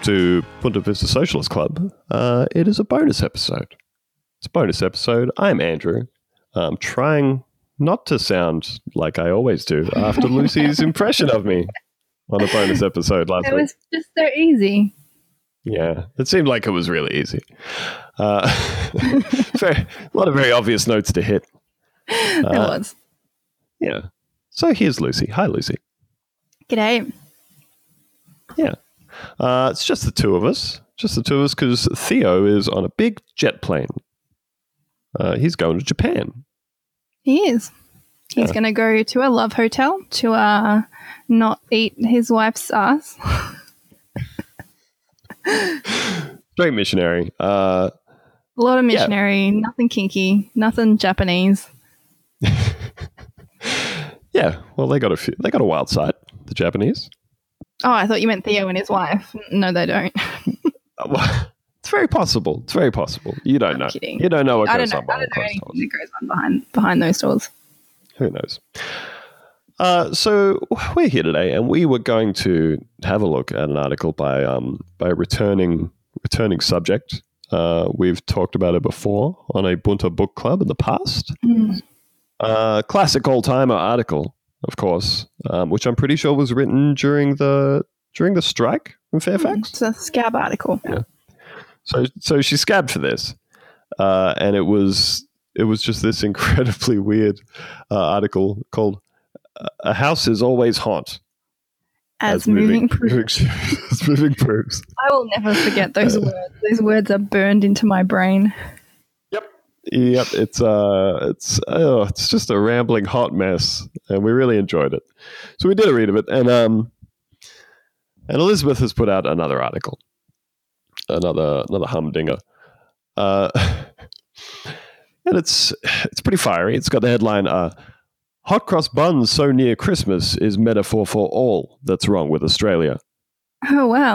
to Punta Vista Socialist Club. It is a bonus episode. It's a bonus episode. I'm Andrew. I'm trying not to sound like I always do after Lucy's impression of me on a bonus episode last week. It was just so easy. Yeah, it seemed like it was really easy. A lot of very obvious notes to hit. It was. Yeah. So here's Lucy. Hi, Lucy. G'day. Yeah. It's just the two of us. Just the two of us because Theo is on a big jet plane. He's going to Japan. He is. He's going to go to a love hotel to not eat his wife's ass. Straight missionary. A lot of missionary, nothing kinky, nothing Japanese. Yeah, well, they got a wild side, the Japanese. Oh, I thought you meant Theo and his wife. No, they don't. It's very possible. It's very possible. You don't know. Kidding. You don't know what I goes don't on know. I behind don't know closed anything doors. that goes on behind those doors. Who knows? So we're here today, and we were going to have a look at an article by a returning subject. We've talked about it before on a Bunta book club in the past. Classic old-timer article, of course, which I'm pretty sure was written during the strike in Fairfax. It's a scab article. Yeah. So she scabbed for this, and it was just this incredibly weird article called "A House Is Always Haunt As moving proofs. As moving proofs." I will never forget those words. Those words are burned into my brain. Yep, it's just a rambling hot mess, and we really enjoyed it. So we did a read of it, and Elizabeth has put out another article, another humdinger, and it's pretty fiery. It's got the headline: "Hot cross buns so near Christmas is metaphor for all that's wrong with Australia." Oh wow,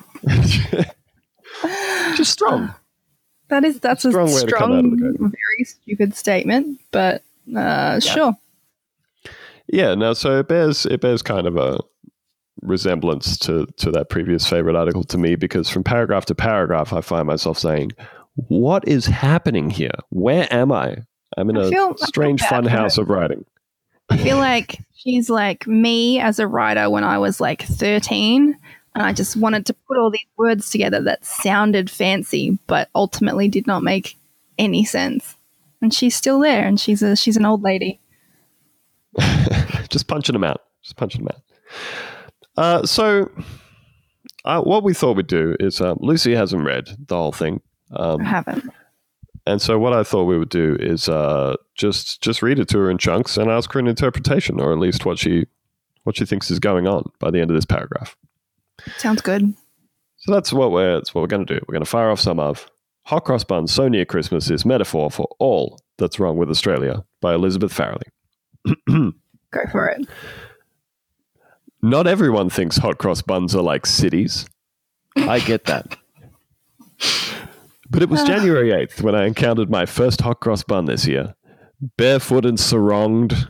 just strong. That's a strong way to come out of the gate. Very stupid statement, but sure. Yeah, no, so it bears kind of a resemblance to that previous favorite article to me, because from paragraph to paragraph I find myself saying, what is happening here? Where am I? I'm in a strange fun house of writing. I feel like she's like me as a writer when I was like 13. And I just wanted to put all these words together that sounded fancy, but ultimately did not make any sense. And she's still there, and she's an old lady. Just punching them out. So what we thought we'd do is Lucy hasn't read the whole thing. I haven't. And so what I thought we would do is just read it to her in chunks and ask her an interpretation, or at least what she thinks is going on by the end of this paragraph. Sounds good. So that's what we're going to do. We're going to fire off some of "Hot Cross Buns So Near Christmas is Metaphor for All That's Wrong with Australia" by Elizabeth Farrelly. Go for it. Not everyone thinks hot cross buns are like cities. I get that. But it was January 8th when I encountered my first hot cross bun this year. Barefoot and saronged.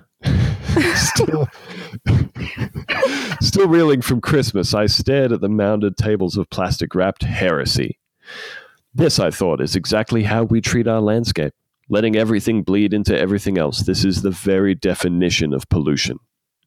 Still reeling from Christmas, I stared at the mounded tables of plastic-wrapped heresy. This, I thought, is exactly how we treat our landscape, letting everything bleed into everything else. This is the very definition of pollution.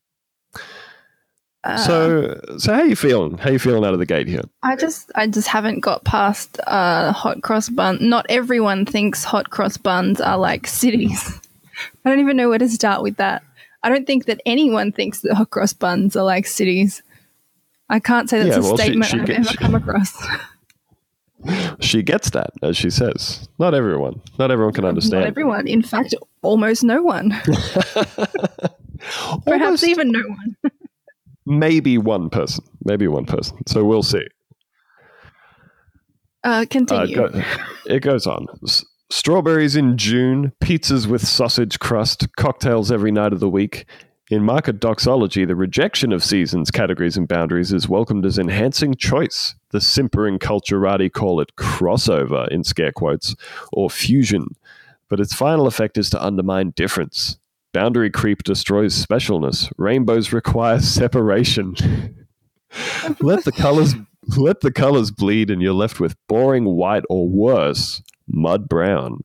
So how are you feeling? How are you feeling out of the gate here? I just haven't got past hot cross bun. Not everyone thinks hot cross buns are like cities. I don't even know where to start with that. I don't think that anyone thinks that hot cross buns are like cities. I can't say that's a statement I've ever come across. She gets that, as she says. Not everyone. Not everyone can understand. Not everyone. In fact, almost no one. Perhaps even no one. Maybe one person. So we'll see. Continue. It goes on. Strawberries in June, pizzas with sausage crust, cocktails every night of the week. In market doxology, the rejection of seasons, categories, and boundaries is welcomed as enhancing choice. The simpering culturati call it crossover, in scare quotes, or fusion. But its final effect is to undermine difference. Boundary creep destroys specialness. Rainbows require separation. Let the Let the colors bleed and you're left with boring white or worse, mud brown.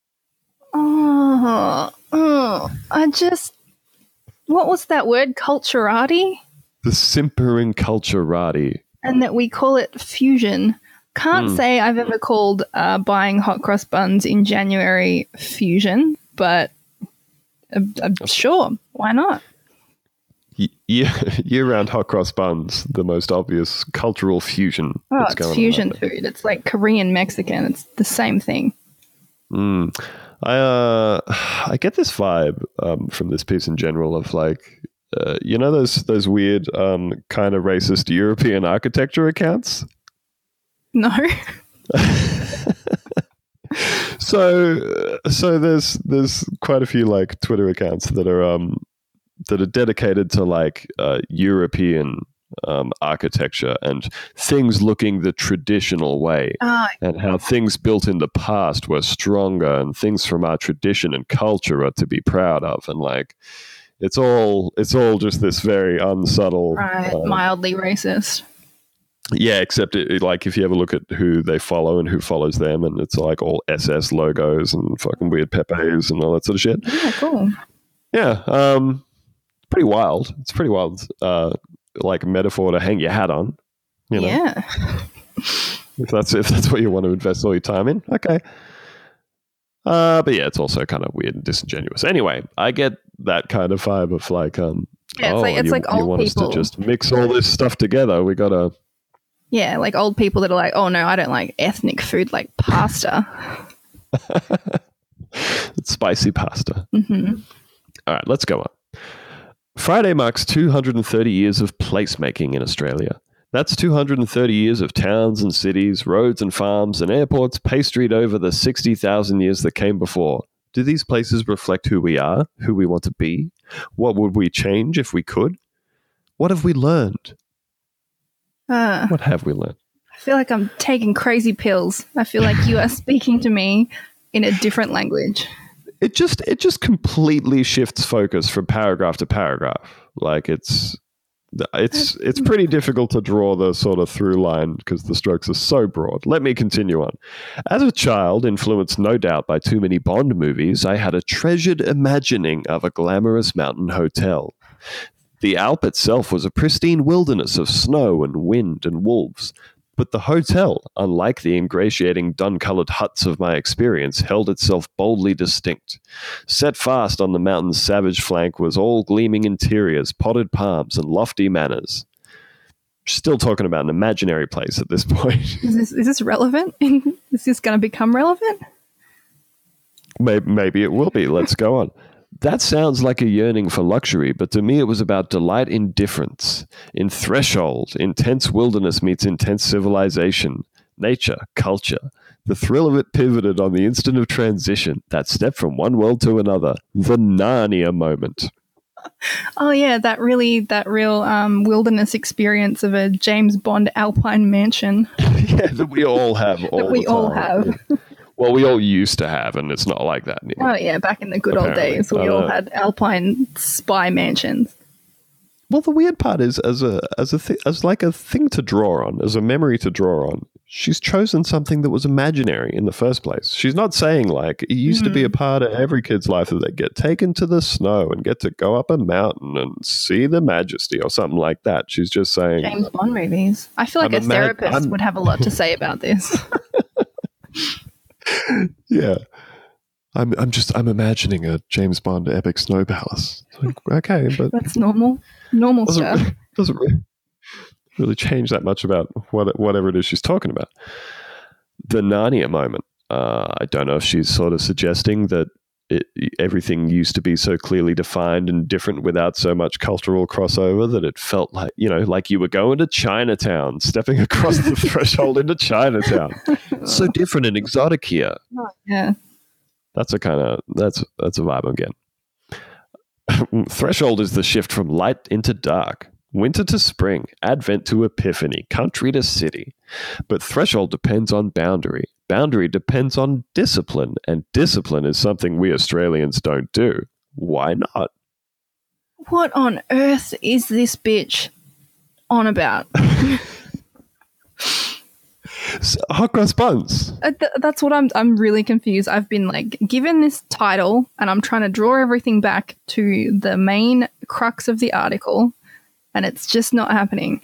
What was that word? Culturati? The simpering culturati. And that we call it fusion. Can't say I've ever called buying hot cross buns in January fusion, but I'm sure. Why not? Year-round hot cross buns, the most obvious cultural fusion. Oh, it's fusion food. It's like Korean Mexican. It's the same thing. I get this vibe from this piece in general of like, those weird kind of racist European architecture accounts. No. So there's quite a few like Twitter accounts that are dedicated to like European architecture and things looking the traditional way, and how things built in the past were stronger and things from our tradition and culture are to be proud of, and like it's all just this very unsubtle, right, mildly racist. Yeah, except like if you ever look at who they follow and who follows them, and it's like all SS logos and fucking weird Pepes and all that sort of shit. Yeah, cool. Yeah, pretty wild. It's pretty wild, like metaphor to hang your hat on. You know? Yeah. If that's what you want to invest all your time in, okay. But yeah, it's also kind of weird and disingenuous. Anyway, I get that kind of vibe of like, it's like old you want people us to just mix all this stuff together. We gotta. Yeah, like old people that are like, oh no, I don't like ethnic food like pasta. It's spicy pasta. Mm-hmm. All right, let's go on. Friday marks 230 years of placemaking in Australia. That's 230 years of towns and cities, roads and farms and airports pastried over the 60,000 years that came before. Do these places reflect who we are, who we want to be? What would we change if we could? What have we learned? What have we learned? I feel like I'm taking crazy pills. I feel like you are speaking to me in a different language. It just completely shifts focus from paragraph to paragraph. Like it's pretty difficult to draw the sort of through line because the strokes are so broad. Let me continue on. As a child, influenced no doubt by too many Bond movies, I had a treasured imagining of a glamorous mountain hotel. The Alp itself was a pristine wilderness of snow and wind and wolves. But the hotel, unlike the ingratiating dun-coloured huts of my experience, held itself boldly distinct. Set fast on the mountain's savage flank was all gleaming interiors, potted palms, and lofty manors. Still talking about an imaginary place at this point. Is this relevant? Is this going to become relevant? Maybe it will be. Let's go on. That sounds like a yearning for luxury, but to me it was about delight in difference. In threshold, intense wilderness meets intense civilization, nature, culture. The thrill of it pivoted on the instant of transition, that step from one world to another, the Narnia moment. Oh yeah, that real wilderness experience of a James Bond alpine mansion. Yeah, that we all have all have. Well, we all used to have, and it's not like that anymore. Oh yeah, back in the good old days, we all had alpine spy mansions. Well, the weird part is, as like a thing to draw on, as a memory to draw on, she's chosen something that was imaginary in the first place. She's not saying like it used to be a part of every kid's life that they get taken to the snow and get to go up a mountain and see the majesty or something like that. She's just saying James Bond movies. I feel like a therapist would have a lot to say about this. Yeah. I'm imagining a James Bond epic snow palace. Like, okay, but that's normal stuff. Doesn't really change that much about whatever it is she's talking about. The Narnia moment. I don't know if she's sort of suggesting that everything used to be so clearly defined and different without so much cultural crossover that it felt like, like you were going to Chinatown, stepping across the threshold into Chinatown. So different and exotic here. Oh, yeah. That's a vibe I'm getting. Threshold is the shift from light into dark, winter to spring, advent to epiphany, country to city. But threshold depends on boundary. Boundary depends on discipline, and discipline is something we Australians don't do. Why not? What on earth is this bitch on about? Hot cross buns. That's what I'm really confused. I've been like given this title, and I'm trying to draw everything back to the main crux of the article, and it's just not happening.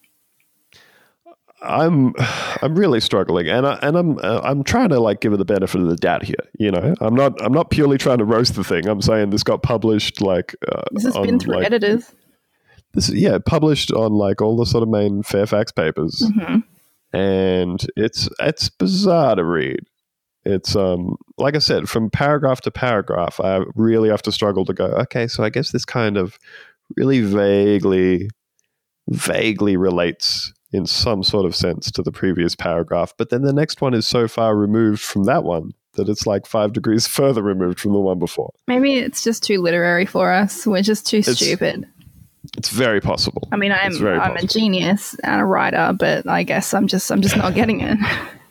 I'm really struggling, and I'm trying to like give it the benefit of the doubt here. You know, I'm not purely trying to roast the thing. I'm saying this got published like This has been through editors. Published on like all the sort of main Fairfax papers, and it's bizarre to read. It's like I said, from paragraph to paragraph, I really have to struggle to go, okay, so I guess this kind of really vaguely relates in some sort of sense to the previous paragraph, but then the next one is so far removed from that one that it's like 5 degrees further removed from the one before. Maybe it's just too literary for us. We're just too stupid. It's very possible. I mean, I'm a genius and a writer, but I guess I'm just not getting it.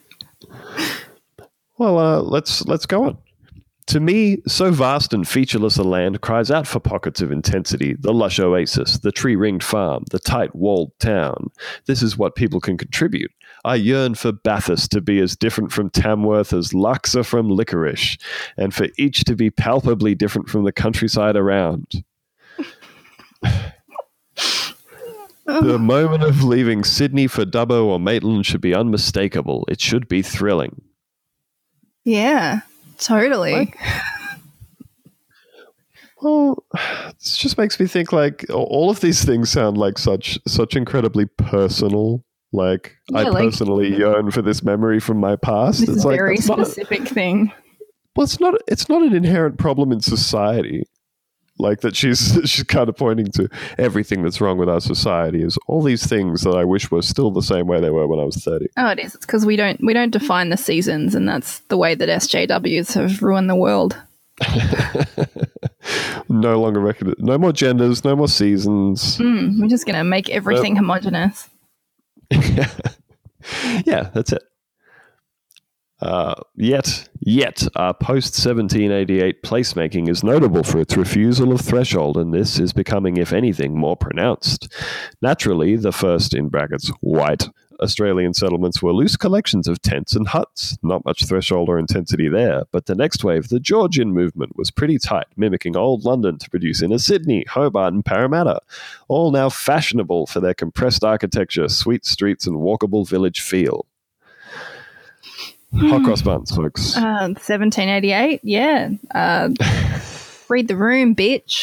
Well, let's go on. To me, so vast and featureless a land cries out for pockets of intensity, the lush oasis, the tree-ringed farm, the tight-walled town. This is what people can contribute. I yearn for Bathurst to be as different from Tamworth as Lux are from Licorice, and for each to be palpably different from the countryside around. The moment of leaving Sydney for Dubbo or Maitland should be unmistakable. It should be thrilling. Yeah. Totally. Well, this just makes me think like all of these things sound like such incredibly personal. Like I personally yearn for this memory from my past. It's a very specific thing. Well, it's not an inherent problem in society. Like that she's kind of pointing to everything that's wrong with our society is all these things that I wish were still the same way they were when I was 30. Oh, it is. It's because we don't define the seasons, and that's the way that SJWs have ruined the world. No longer no more genders, no more seasons. We're just going to make everything homogenous. Yeah, that's it. Yet, our post-1788 placemaking is notable for its refusal of threshold, and this is becoming, if anything, more pronounced. Naturally, the first, in brackets, white, Australian settlements were loose collections of tents and huts. Not much threshold or intensity there, but the next wave, the Georgian movement, was pretty tight, mimicking old London to produce inner Sydney, Hobart and Parramatta, all now fashionable for their compressed architecture, sweet streets and walkable village feel. Hot cross buns, folks. 1788, yeah. Read the room, bitch.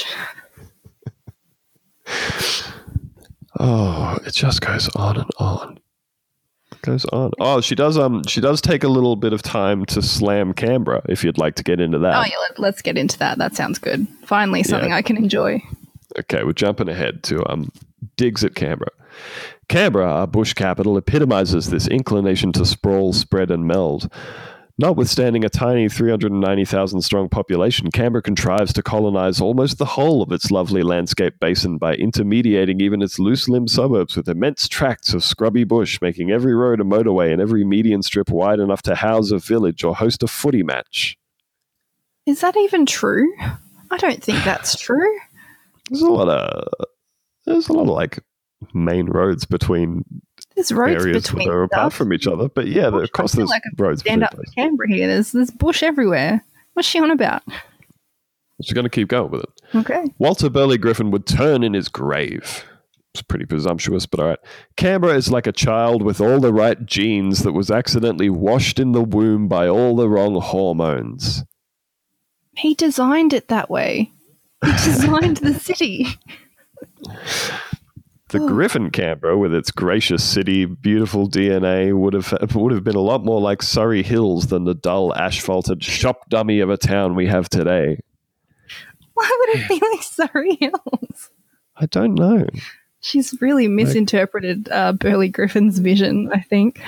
Oh, it just goes on and on. It goes on. Oh, she does take a little bit of time to slam Canberra, if you'd like to get into that. Oh, yeah, let's get into that. That sounds good. Finally, something I can enjoy. Okay, we're jumping ahead to digs at Canberra. Canberra, our bush capital, epitomizes this inclination to sprawl, spread, and meld. Notwithstanding a tiny 390,000 strong population, Canberra contrives to colonize almost the whole of its lovely landscape basin by intermediating even its loose-limbed suburbs with immense tracts of scrubby bush, making every road a motorway and every median strip wide enough to house a village or host a footy match. Is that even true? I don't think that's true. There's a lot of like main roads between areas that are apart from each other, but yeah, across the roads. Stand up for Canberra here. There's bush everywhere. What's she on about? She's going to keep going with it. Okay. Walter Burley Griffin would turn in his grave. It's pretty presumptuous, but all right. Canberra is like a child with all the right genes that was accidentally washed in the womb by all the wrong hormones. He designed it that way. He designed the city. The Griffin Canberra, with its gracious city, beautiful DNA, would have been a lot more like Surrey Hills than the dull, asphalted shop dummy of a town we have today. Why would it be like Surrey Hills? I don't know. She's really misinterpreted Burley Griffin's vision, I think.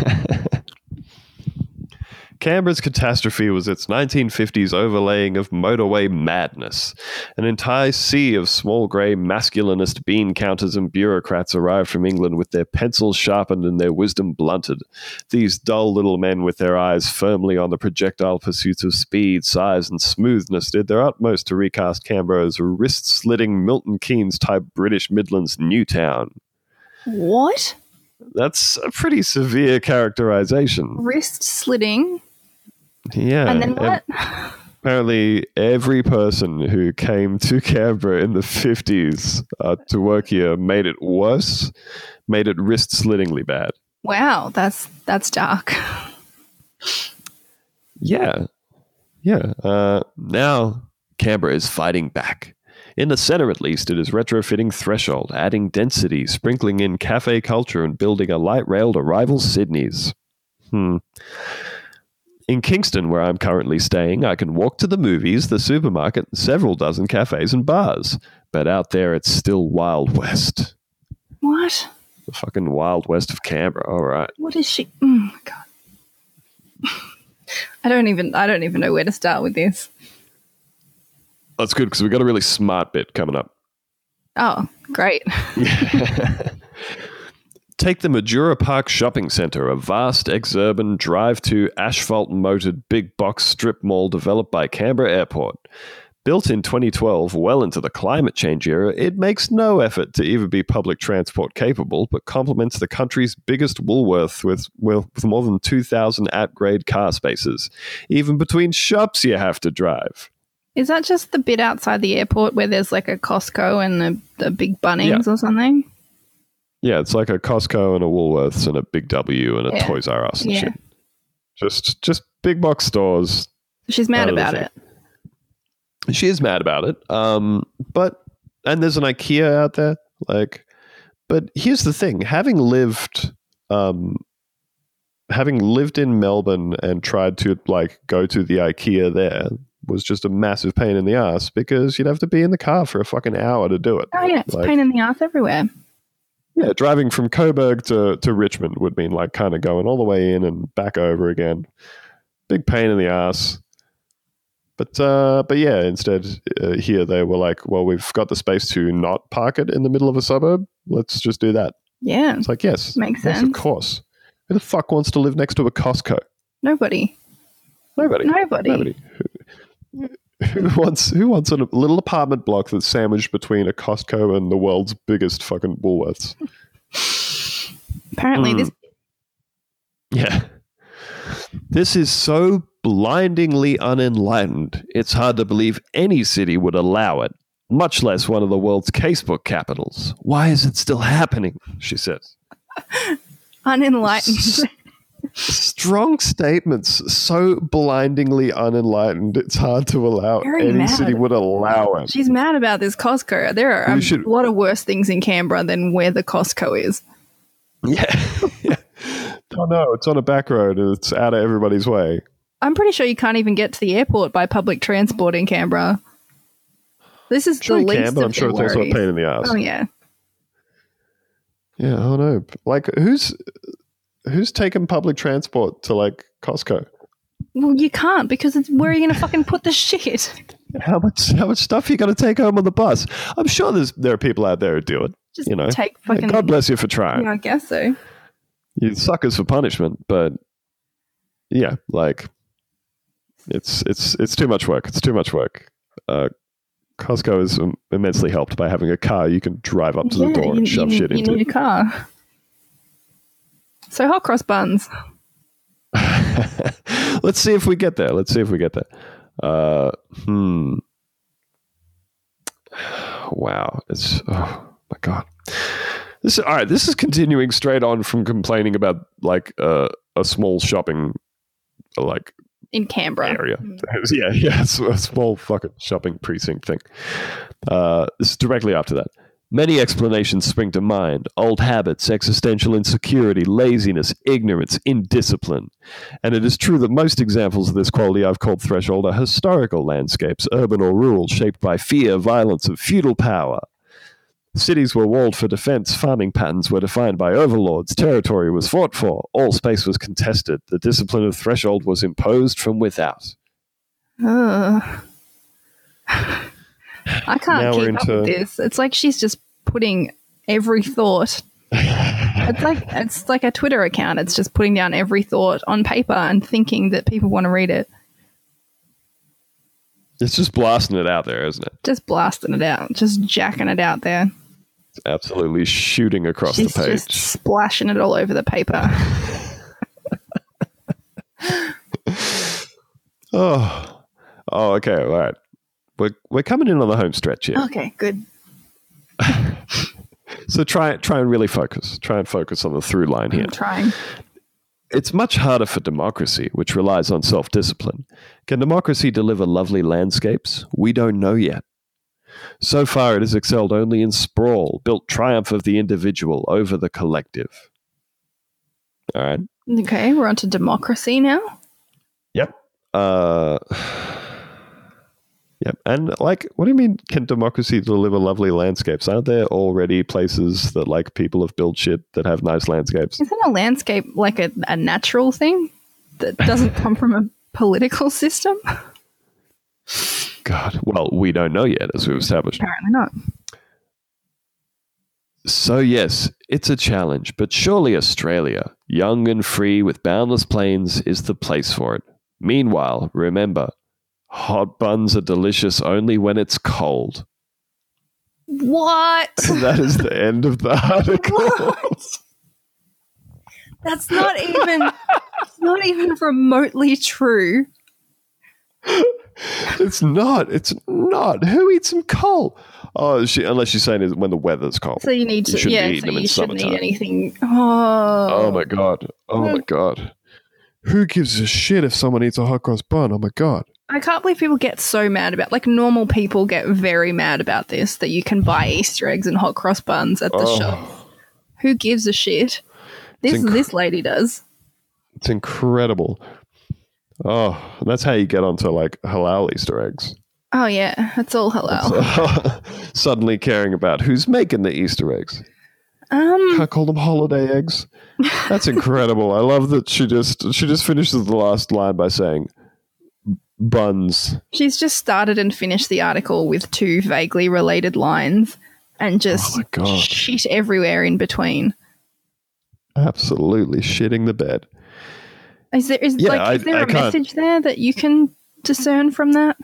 Canberra's catastrophe was its 1950s overlaying of motorway madness. An entire sea of small grey masculinist bean counters and bureaucrats arrived from England with their pencils sharpened and their wisdom blunted. These dull little men with their eyes firmly on the projectile pursuits of speed, size and smoothness did their utmost to recast Canberra as a wrist-slitting Milton Keynes-type British Midlands Newtown. What? That's a pretty severe characterization. Wrist slitting. Yeah. And then what? Apparently, every person who came to Canberra in the 50s to work here made it worse, made it wrist-slittingly bad. Wow, that's dark. Yeah. Now, Canberra is fighting back. In the centre, at least, it is retrofitting Threshold, adding density, sprinkling in cafe culture, and building a light rail to rival Sydney's. In Kingston, where I'm currently staying, I can walk to the movies, the supermarket, and several dozen cafes and bars. But out there, it's still Wild West. What? The fucking Wild West of Canberra. All right. What is she? Oh my god. I don't even know where to start with this. That's good because we got a really smart bit coming up. Oh, great. Take the Majura Park Shopping Centre, a vast, exurban, drive-to, asphalt-moated big box strip mall developed by Canberra Airport. Built in 2012, well into the climate change era, it makes no effort to even be public transport capable, but complements the country's biggest Woolworth with more than 2,000 at-grade car spaces. Even between shops you have to drive. Is that just the bit outside the airport where there's like a Costco and the big Bunnings or something? Yeah, it's like a Costco and a Woolworths and a Big W and a Toys R Us and shit. Just big box stores. She's mad about it. She is mad about it. And there's an IKEA out there. But here's the thing: having lived in Melbourne and tried to go to the IKEA there was just a massive pain in the ass because you'd have to be in the car for a fucking hour to do it. Oh yeah, it's a pain in the ass everywhere. Yeah, driving from Coburg to Richmond would mean kind of going all the way in and back over again. Big pain in the ass. But yeah, instead here they were like, well, we've got the space to not park it in the middle of a suburb. Let's just do that. Yeah. It's like, yes. Makes sense. Of course. Who the fuck wants to live next to a Costco? Nobody. Who wants a little apartment block that's sandwiched between a Costco and the world's biggest fucking Woolworths? Apparently this... Yeah. This is so blindingly unenlightened, it's hard to believe any city would allow it, much less one of the world's casebook capitals. Why is it still happening? She says. Unenlightened. Strong statements. So blindingly unenlightened, it's hard to allow. Any city would allow it. She's mad about this Costco. There are a lot of worse things in Canberra than where the Costco is. Yeah. Oh no, it's on a back road and it's out of everybody's way. I'm pretty sure you can't even get to the airport by public transport in Canberra. This is the least of I'm sure it's also a pain in the ass. Oh yeah. Yeah, I know. Who's taking public transport to Costco? Well, you can't because where are you going to fucking put the shit? How much stuff you got to take home on the bus? I'm sure there are people out there who do it. Just take fucking. God bless you for trying. Yeah, I guess so. You suckers for punishment, but yeah, it's too much work. It's too much work. Costco is immensely helped by having a car. You can drive up to the door and shove shit into. You need a car. So hot cross buns. Let's see if we get there. Wow. Oh my God. This is continuing straight on from complaining about a small shopping in Canberra area. Yeah, it's a small fucking shopping precinct thing. This is directly after that. Many explanations spring to mind: old habits, existential insecurity, laziness, ignorance, indiscipline. And it is true that most examples of this quality I've called threshold are historical landscapes, urban or rural, shaped by fear, violence, and feudal power. Cities were walled for defense, farming patterns were defined by overlords, territory was fought for, all space was contested, the discipline of threshold was imposed from without. I can't keep up with this. It's like she's just putting every thought. It's like a Twitter account. It's just putting down every thought on paper and thinking that people want to read it. It's just blasting it out there, isn't it? Just blasting it out. Just jacking it out there. Absolutely shooting across She's the page. just splashing it all over the paper. Okay, all right. We're coming in on the home stretch here. Okay, good. So try and really focus. Try and focus on the through line here. I'm trying. It's much harder for democracy, which relies on self-discipline. Can democracy deliver lovely landscapes? We don't know yet. So far, it has excelled only in sprawl, built triumph of the individual over the collective. All right. Okay, we're on to democracy now. Yep. Yep. And like, what do you mean? Can democracy deliver lovely landscapes? Aren't there already places that like people have built shit that have nice landscapes? Isn't a landscape like a natural thing that doesn't come from a political system? God. Well, we don't know yet, as we've established. Apparently not. So yes, it's a challenge, but surely Australia, young and free with boundless plains, is the place for it. Meanwhile, remember, hot buns are delicious only when it's cold. What? That is the end of the article. What? That's not even remotely true. It's not. It's not. Who eats them cold? Oh, unless you're saying it when the weather's cold. So you need to, shouldn't yeah. be eating So them in you shouldn't summertime. eat anything. Oh my god. Oh my god. Who gives a shit if someone eats a hot cross bun? Oh my god. I can't believe people get so mad about. Like normal people get very mad about this. That you can buy Easter eggs and hot cross buns at the shop. Who gives a shit? This lady does. It's incredible. Oh, that's how you get onto like halal Easter eggs. Oh yeah, it's all halal. Suddenly caring about who's making the Easter eggs. Can't call them holiday eggs. That's incredible. I love that she just finishes the last line by saying buns. She's just started and finished the article with two vaguely related lines and just shit everywhere in between. Absolutely shitting the bed. Is there a message there that you can discern from that?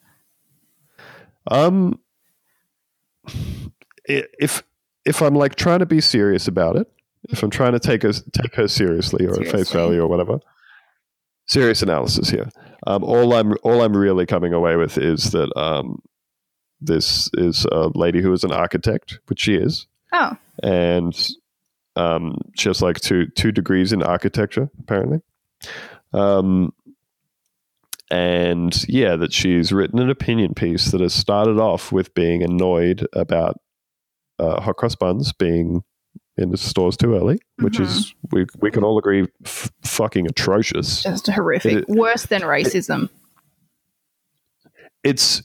If I'm like trying to be serious about it, if I'm trying to take her seriously or at face value or whatever, serious analysis here. All I'm really coming away with is that this is a lady who is an architect, which she is. Oh. And she has like two degrees in architecture, apparently. And yeah, that she's written an opinion piece that has started off with being annoyed about hot cross buns being in the stores too early, which is we can all agree fucking atrocious. Just horrific. Worse than racism. It's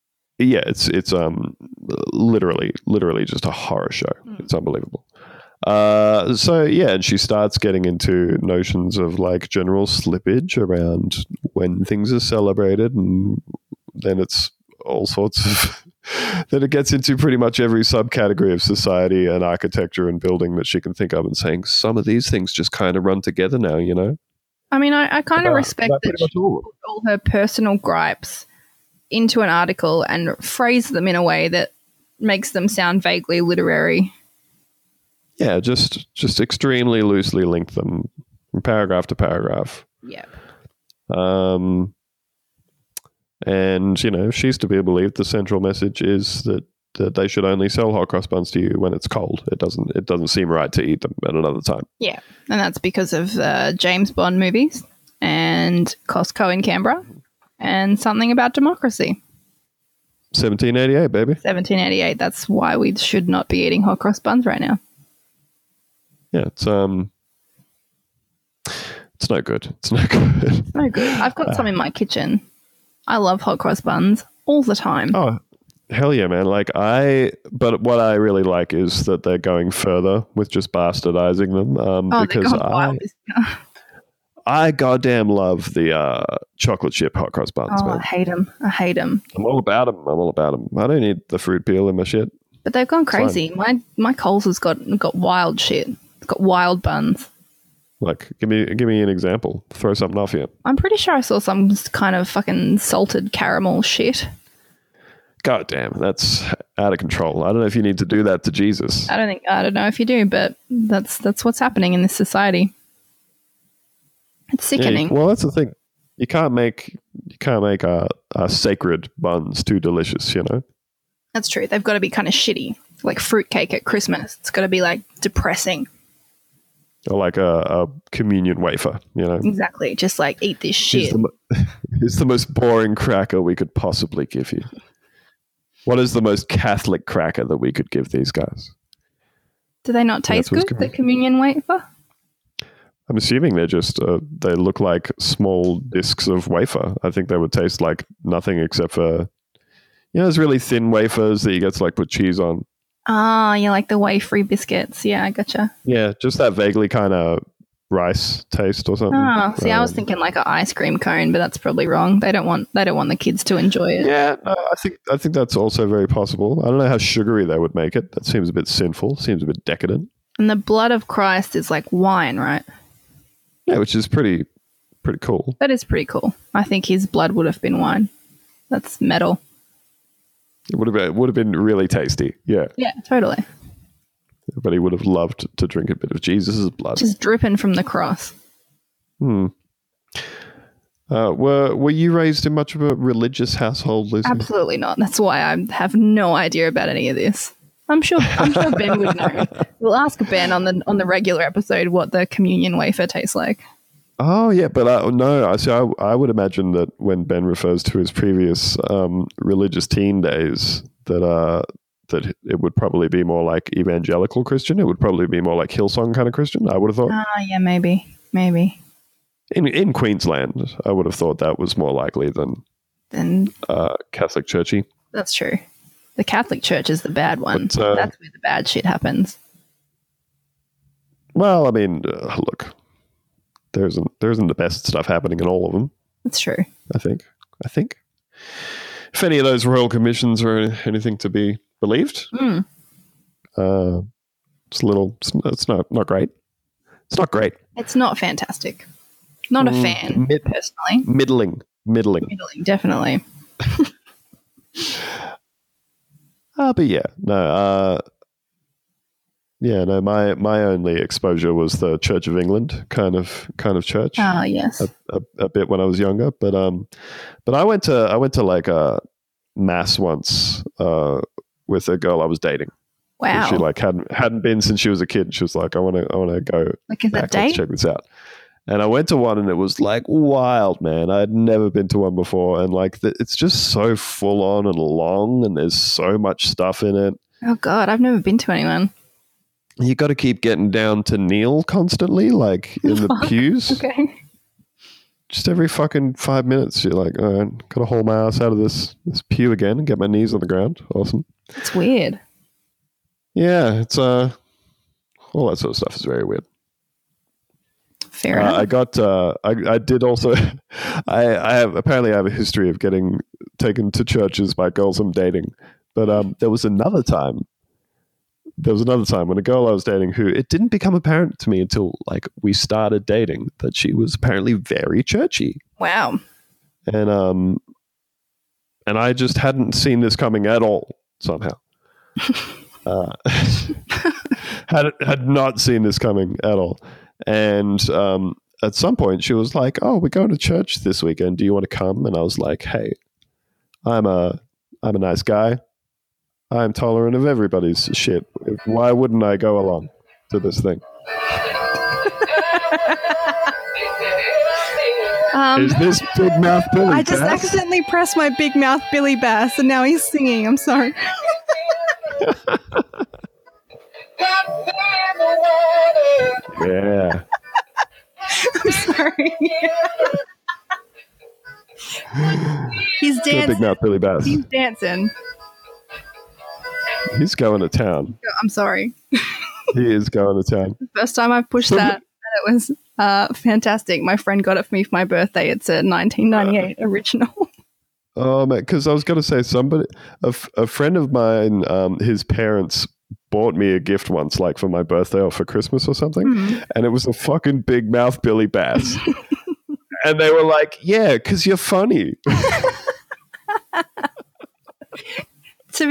literally just a horror show. It's unbelievable. So yeah, and she starts getting into notions of like general slippage around when things are celebrated, and then it's all sorts of then it gets into pretty much every subcategory of society and architecture and building that she can think of, and saying some of these things just kind of run together now, you know? I mean, I kind of respect that she put all her personal gripes into an article and phrase them in a way that makes them sound vaguely literary. Yeah, just extremely loosely link them from paragraph to paragraph. Yeah. And, you know, she's to be believed the central message is that they should only sell hot cross buns to you when it's cold. It doesn't seem right to eat them at another time. Yeah. And that's because of James Bond movies and Costco in Canberra and something about democracy. 1788, baby. 1788. That's why we should not be eating hot cross buns right now. Yeah, it's no good. It's no good. It's no good. I've got some in my kitchen. I love hot cross buns all the time. Oh, hell yeah, man. But what I really like is that they're going further with just bastardizing them. Because I goddamn love the chocolate chip hot cross buns, man. I hate them. I'm all about them. I don't need the fruit peel in my shit. But they've gone crazy. My Coles has got wild shit. It's got wild buns. Like, give me an example. Throw something off here. I'm pretty sure I saw some kind of fucking salted caramel shit. God damn, that's out of control. I don't know if you need to do that to Jesus. I don't know if you do, but that's what's happening in this society. It's sickening. Well, that's the thing. You can't make sacred buns too delicious, you know? That's true. They've got to be kind of shitty, like fruitcake at Christmas. It's got to be like depressing. Or like a communion wafer, you know? Exactly. Just like eat this shit. It's the most boring cracker we could possibly give you. What is the most Catholic cracker that we could give these guys? Do they not taste good, the communion wafer? I'm assuming they're just, they look like small discs of wafer. I think they would taste like nothing except for, those really thin wafers that you get to like put cheese on. Ah, you like the wafery biscuits. Yeah, I gotcha. Yeah, just that vaguely kind of rice taste or something. Oh, see, I was thinking like an ice cream cone, but that's probably wrong. They don't want the kids to enjoy it. Yeah, no, I think that's also very possible. I don't know how sugary they would make it. That seems a bit sinful. Seems a bit decadent. And the blood of Christ is like wine, right? Yeah, which is pretty cool. That is pretty cool. I think his blood would have been wine. That's metal. It would have been really tasty. Yeah. Yeah, totally. Everybody would have loved to drink a bit of Jesus' blood. Just dripping from the cross. Were you raised in much of a religious household, Lucy? Absolutely not. That's why I have no idea about any of this. I'm sure Ben would know. We'll ask Ben on the regular episode what the communion wafer tastes like. Oh yeah, but no. I would imagine that when Ben refers to his previous religious teen days, that it would probably be more like evangelical Christian. It would probably be more like Hillsong kind of Christian. I would have thought. Yeah, maybe. In Queensland, I would have thought that was more likely than Catholic churchy. That's true. The Catholic Church is the bad one. That's where the bad shit happens. Well, I mean, look, there isn't the best stuff happening in all of them. That's true. I think. If any of those royal commissions are anything to be believed, it's a little. It's not great. It's not great. It's not fantastic. Not a fan, personally. Middling, definitely. But yeah, no. My only exposure was the Church of England kind of church. Oh yes, a bit when I was younger, but I went to like a mass once with a girl I was dating. Wow, she like hadn't been since she was a kid. She was like, I want to go. Like, is that date? Let's check this out. And I went to one, and it was like wild, man. I'd never been to one before, and like it's just so full on and long, and there's so much stuff in it. Oh God, I've never been to anyone. You got to keep getting down to kneel constantly, like in the pews. Okay. Just every fucking 5 minutes, you're like, all right, got to haul my ass out of this pew again and get my knees on the ground. Awesome. It's weird. Yeah, it's all that sort of stuff is very weird. Fair enough. I did also. I have a history of getting taken to churches by girls I'm dating, but there was another time when a girl I was dating, who it didn't become apparent to me until like we started dating, that she was apparently very churchy. Wow. And I just hadn't seen this coming at all somehow. Had not seen this coming at all. And at some point she was like, "Oh, we're going to church this weekend. Do you want to come?" And I was like, "Hey, I'm a nice guy. I'm tolerant of everybody's shit. Why wouldn't I go along to this thing?" Is this Big Mouth Billy Bass? I just accidentally pressed my Big Mouth Billy Bass, and now he's singing. I'm sorry. Yeah. I'm sorry. He's dancing. Big Mouth Billy Bass. He's dancing. He's going to town. I'm sorry. He is going to town. The first time I pushed that, it was fantastic. My friend got it for me for my birthday. It's a 1998 original. Oh man, because I was going to say a friend of mine, his parents bought me a gift once, like for my birthday or for Christmas or something, and it was a fucking Big Mouth Billy Bass, and they were like, "Yeah, because you're funny."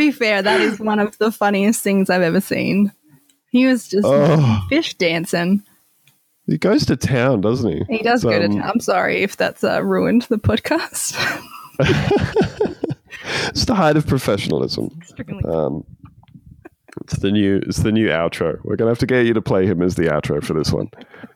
be fair, that is one of the funniest things I've ever seen. He was just fish dancing. He goes to town, doesn't he? He does go to town. I'm sorry if that's ruined the podcast. It's the height of professionalism. It's the new outro. We're gonna have to get you to play him as the outro for this one.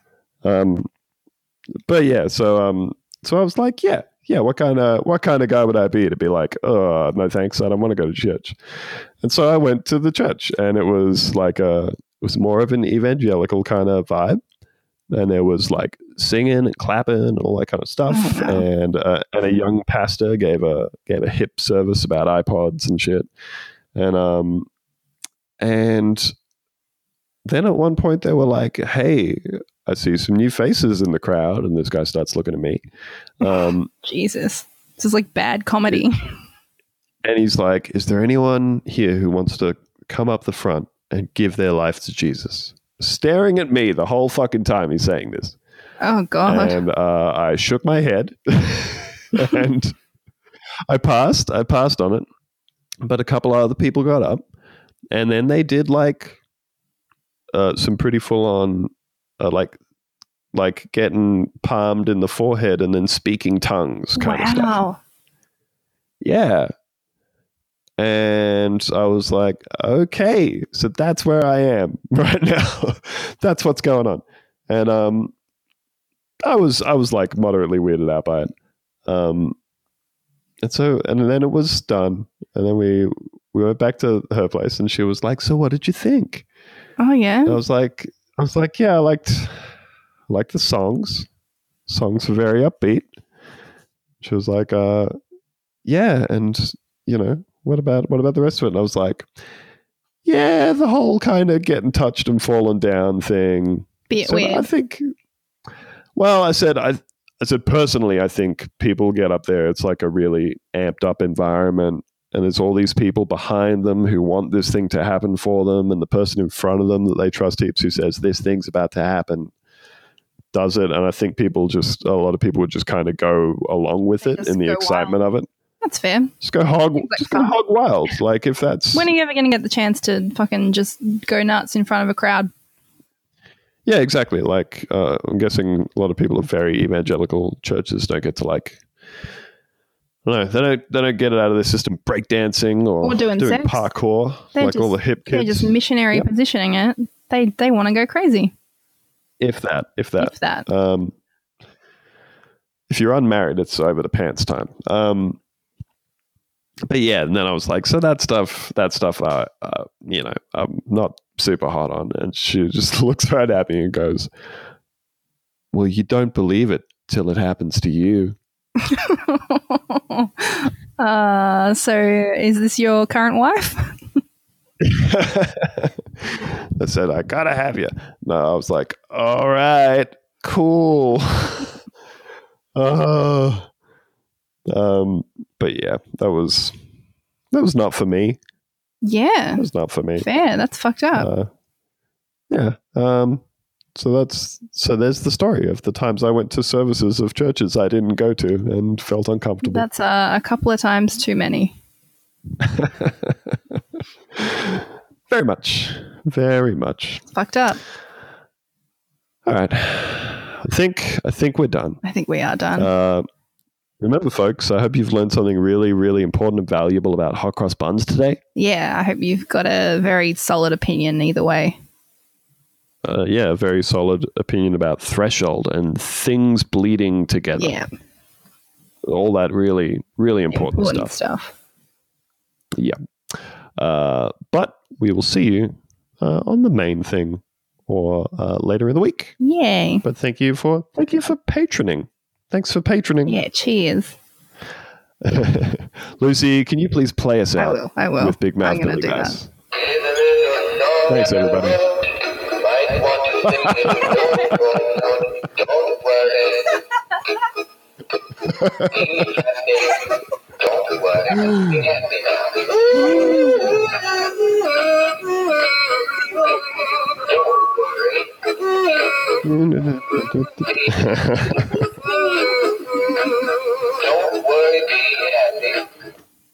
But yeah, so I was like, yeah. What kind of guy would I be to be like, oh no thanks, I don't want to go to church. And so I went to the church, and it was like it was more of an evangelical kind of vibe. And there was like singing and clapping and all that kind of stuff. Oh, wow. And a young pastor gave a hip service about iPods and shit. And then at one point they were like, "Hey, I see some new faces in the crowd," and this guy starts looking at me. Jesus, this is like bad comedy. And he's like, "Is there anyone here who wants to come up the front and give their life to Jesus?" Staring at me the whole fucking time he's saying this. Oh, God. And I shook my head and I passed on it. But a couple of other people got up, and then they did like some pretty full on like getting palmed in the forehead and then speaking tongues kind of stuff. Yeah. And I was like, okay, so that's where I am right now. That's what's going on. And I was like moderately weirded out by it. And then it was done. And then we went back to her place, and she was like, "So what did you think?" Oh yeah. And I was like, yeah, I liked the songs. Songs were very upbeat. She was like, yeah, and you know, what about the rest of it? And I was like, yeah, the whole kind of getting touched and fallen down thing. Bit weird. I think. Well, I said personally, I think people get up there. It's like a really amped up environment, and there's all these people behind them who want this thing to happen for them, and the person in front of them that they trust heaps who says this thing's about to happen does it. And I think a lot of people would just kind of go along with it in the excitement of it. That's fair. Just go hog wild. Like if that's... When are you ever going to get the chance to fucking just go nuts in front of a crowd? Yeah, exactly. Like I'm guessing a lot of people at very evangelical churches don't get to like... No, they don't get it out of their system breakdancing or doing parkour. They're like just, all the hip kids. They're just missionary positioning it. They want to go crazy. If that. If you're unmarried, it's over the pants time. But yeah, and then I was like, so that stuff, you know, I'm not super hot on. And she just looks right at me and goes, "Well, you don't believe it till it happens to you." So is this your current wife? I said, "I gotta have you." No, I was like, "All right, cool." But yeah, that was not for me. Yeah, it was not for me. Fair, that's fucked up. Yeah. So there's the story of the times I went to services of churches I didn't go to and felt uncomfortable. That's a couple of times too many. Very much. Fucked up. All right. I think we're done. I think we are done. Remember, folks, I hope you've learned something really, really important and valuable about hot cross buns today. Yeah, I hope you've got a very solid opinion either way. Yeah, a very solid opinion about threshold and things bleeding together. Yeah. All that really, really important stuff. Yeah. But we will see you on the main thing or later in the week. Yay. But thank you for patroning. Thanks for patroning. Yeah, cheers. Lucy, can you please play us out? I will. With Big Mouth Billy Guys. Thanks, everybody. Don't worry.